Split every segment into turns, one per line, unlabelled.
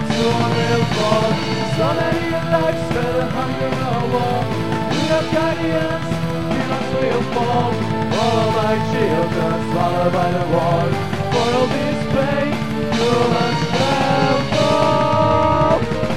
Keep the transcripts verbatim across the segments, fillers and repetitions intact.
to a real fall. So many lives fell in hunger and war. We have guardians, we must will fall. All my children swallowed by the war. For all this pain, humans shall fall.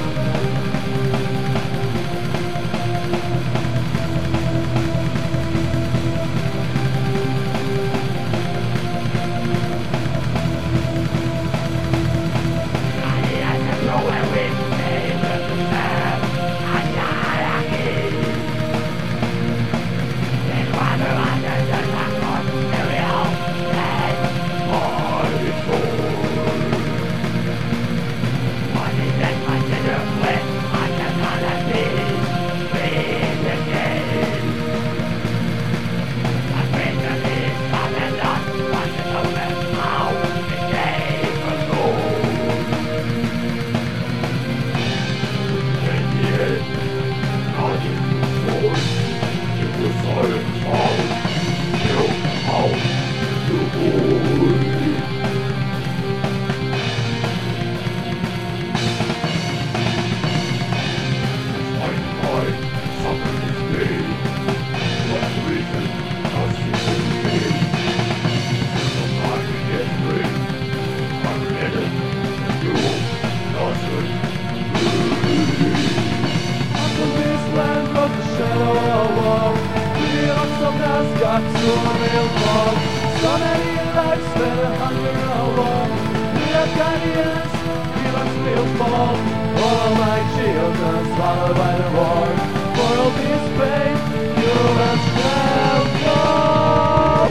Got to a real fall. So many lives fell in hunger and war. We have guardians, we must will fall. All my children swallowed by the war. For all this pain, humans shall fall.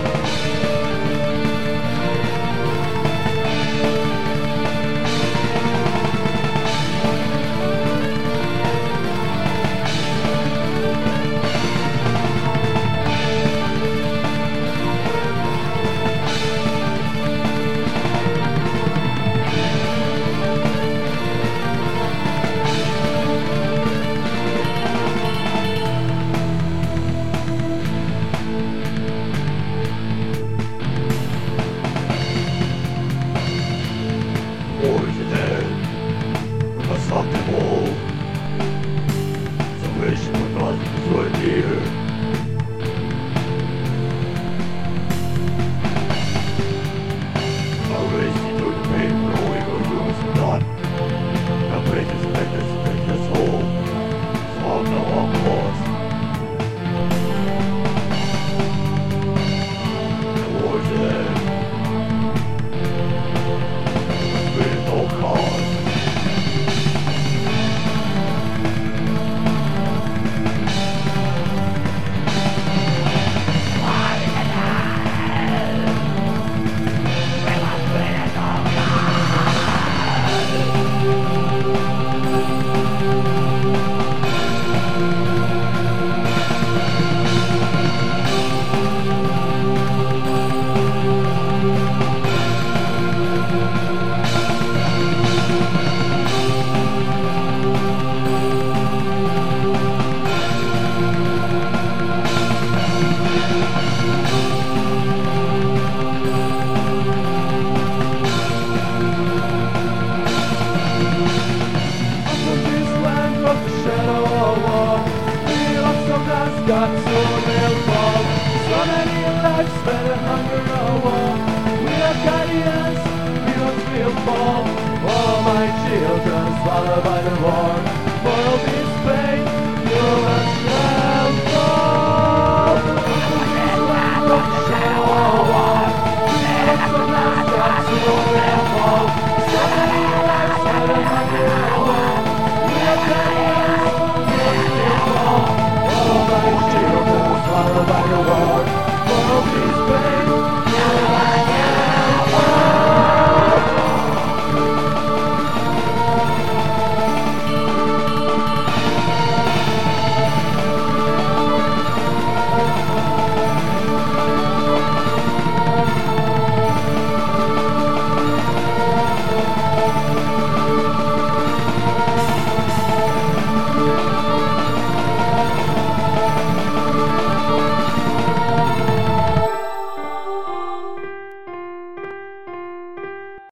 Got to a real fall. So many lives fell in hunger and war. We have guardians, we must will fall. All my children swallowed by the war.